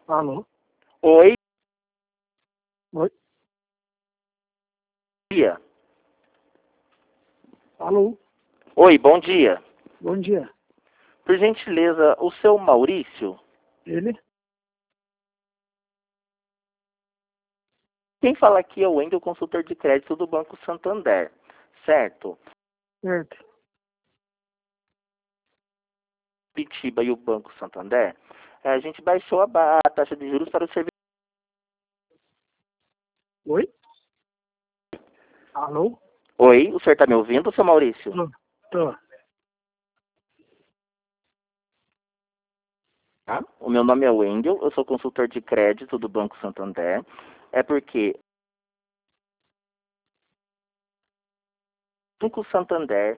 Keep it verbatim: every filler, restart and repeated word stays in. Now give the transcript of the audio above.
Alô? Oi, Oi? dia. Alô? Oi, bom dia. Bom dia. Por gentileza, o seu Maurício? Ele? Quem fala aqui é o Wendel, consultor de crédito do Banco Santander, certo? Certo. Pitiba e o Banco Santander, eh, a gente baixou a, ba- a taxa de juros para o serviço. Oi? Alô? Oi, o senhor está me ouvindo, seu Maurício? Tô. Tô. Tá? O meu nome é Wendel, eu sou consultor de crédito do Banco Santander. É porque o Banco Santander